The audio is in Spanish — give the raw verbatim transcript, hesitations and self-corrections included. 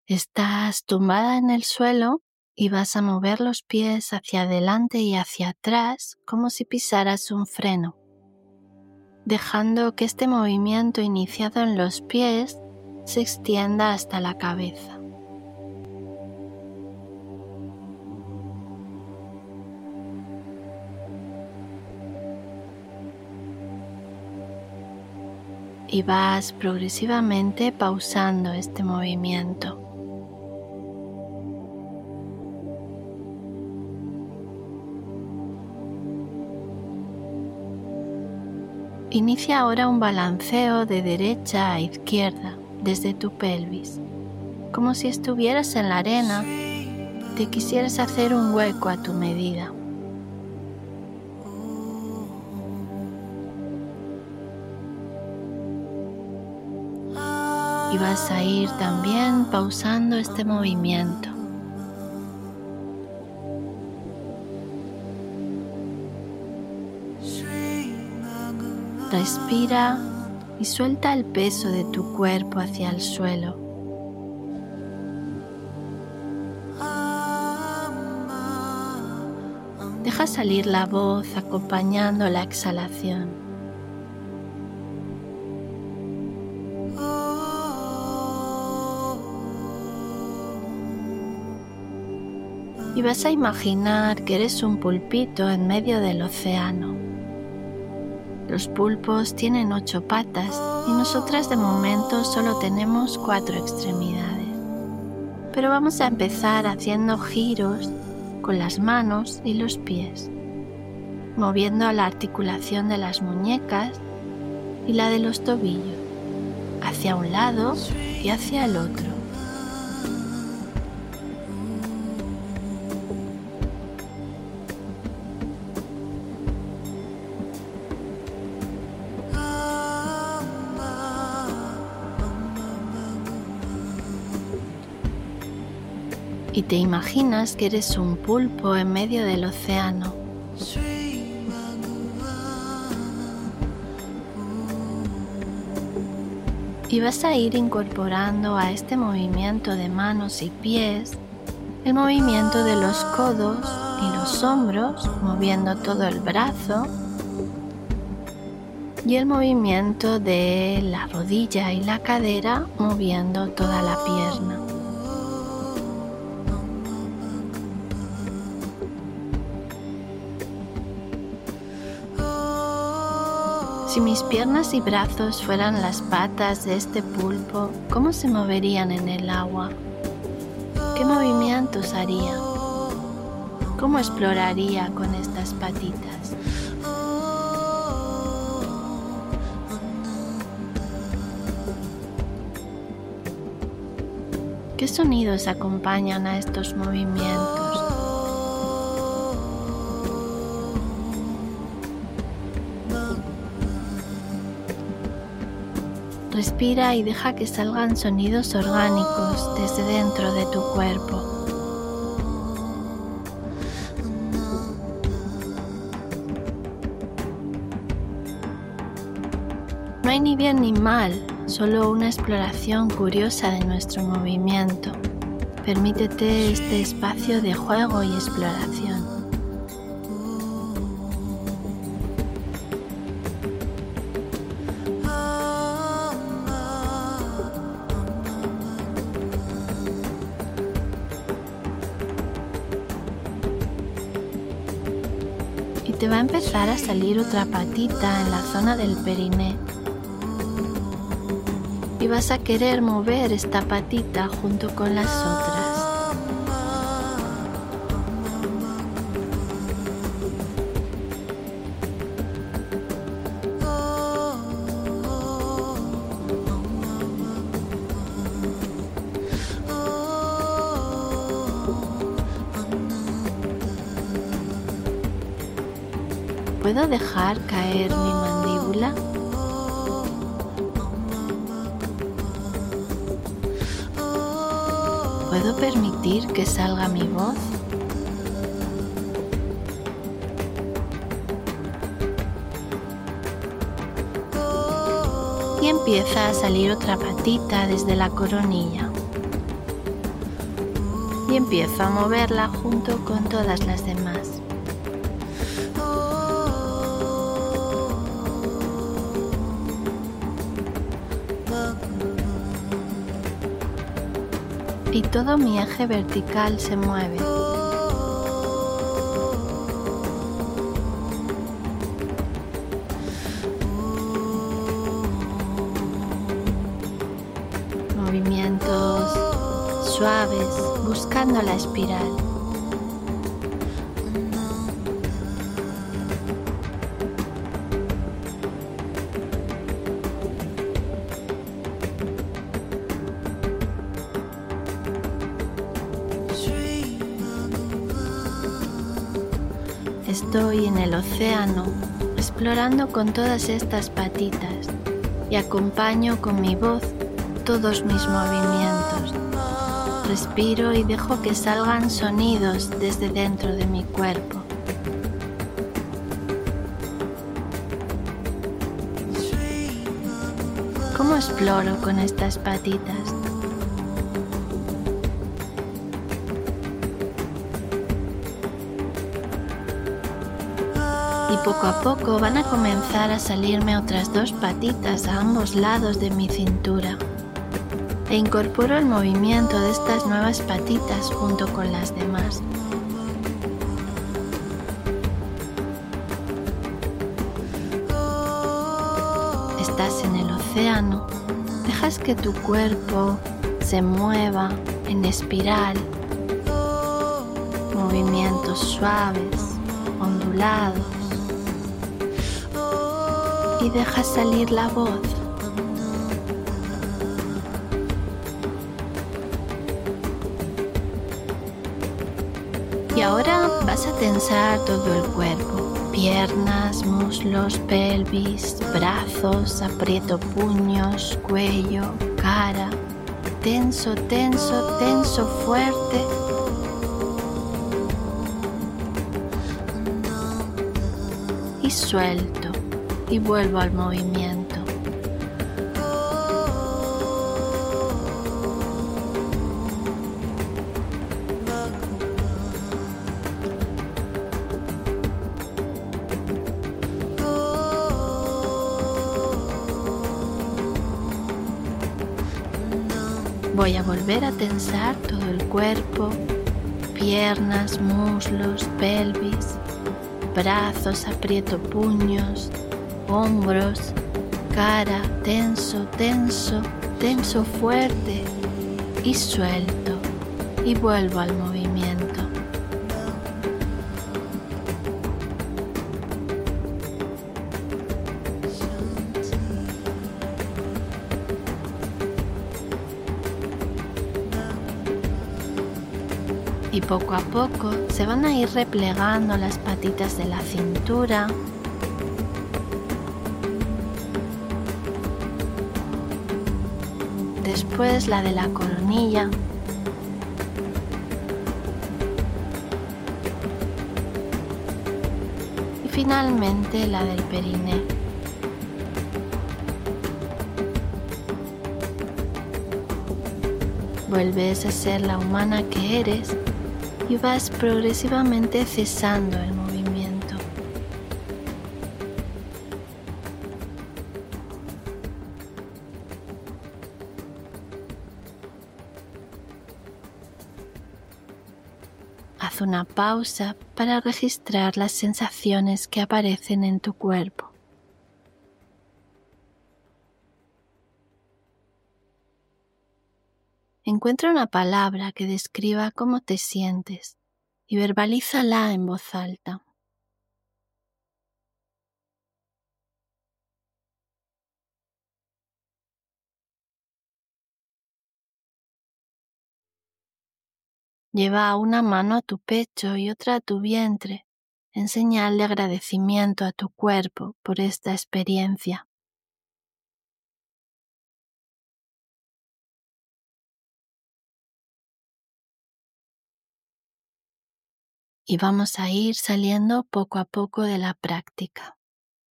Estás tumbada en el suelo y vas a mover los pies hacia adelante y hacia atrás como si pisaras un freno, dejando que este movimiento iniciado en los pies se extienda hasta la cabeza. Y vas progresivamente pausando este movimiento. Inicia ahora un balanceo de derecha a izquierda desde tu pelvis, como si estuvieras en la arena y te quisieras hacer un hueco a tu medida. Y vas a ir también pausando este movimiento. Respira y suelta el peso de tu cuerpo hacia el suelo. Deja salir la voz acompañando la exhalación. Y vas a imaginar que eres un pulpito en medio del océano. Los pulpos tienen ocho patas y nosotras de momento solo tenemos cuatro extremidades. Pero vamos a empezar haciendo giros con las manos y los pies, moviendo la articulación de las muñecas y la de los tobillos, hacia un lado y hacia el otro. Y te imaginas que eres un pulpo en medio del océano. Y vas a ir incorporando a este movimiento de manos y pies el movimiento de los codos y los hombros, moviendo todo el brazo, y el movimiento de la rodilla y la cadera, moviendo toda la pierna. Si mis piernas y brazos fueran las patas de este pulpo, ¿cómo se moverían en el agua? ¿Qué movimientos haría? ¿Cómo exploraría con estas patitas? ¿Qué sonidos acompañan a estos movimientos? Respira y deja que salgan sonidos orgánicos desde dentro de tu cuerpo. No hay ni bien ni mal, solo una exploración curiosa de nuestro movimiento. Permítete este espacio de juego y exploración. Y te va a empezar a salir otra patita en la zona del periné. Y vas a querer mover esta patita junto con las otras. ¿Puedo dejar caer mi mandíbula? ¿Puedo permitir que salga mi voz? Y empieza a salir otra patita desde la coronilla. y empiezo a moverla junto con todas las demás. Y todo mi eje vertical se mueve. Movimientos suaves buscando la espiral. Estoy en el océano explorando con todas estas patitas y acompaño con mi voz todos mis movimientos. Respiro y dejo que salgan sonidos desde dentro de mi cuerpo. ¿Cómo exploro con estas patitas? Y poco a poco van a comenzar a salirme otras dos patitas a ambos lados de mi cintura. E incorporo el movimiento de estas nuevas patitas junto con las demás. Estás en el océano, dejas que tu cuerpo se mueva en espiral, movimientos suaves, ondulados, y dejas salir la voz. Y ahora vas a tensar todo el cuerpo, piernas, muslos, pelvis, brazos, aprieto puños, cuello, cara, tenso, tenso, tenso, fuerte. Y suelto y vuelvo al movimiento. Voy a volver a tensar todo el cuerpo, piernas, muslos, pelvis, brazos, aprieto puños, hombros, cara, tenso, tenso, tenso fuerte y suelto y vuelvo al movimiento. Y poco a poco se van a ir replegando las patitas de la cintura, después la de la coronilla, y finalmente la del periné. Vuelves a ser la humana que eres y vas progresivamente cesando el movimiento. Haz una pausa para registrar las sensaciones que aparecen en tu cuerpo. Encuentra una palabra que describa cómo te sientes y verbalízala en voz alta. Lleva una mano a tu pecho y otra a tu vientre, en señal de agradecimiento a tu cuerpo por esta experiencia. Y vamos a ir saliendo poco a poco de la práctica.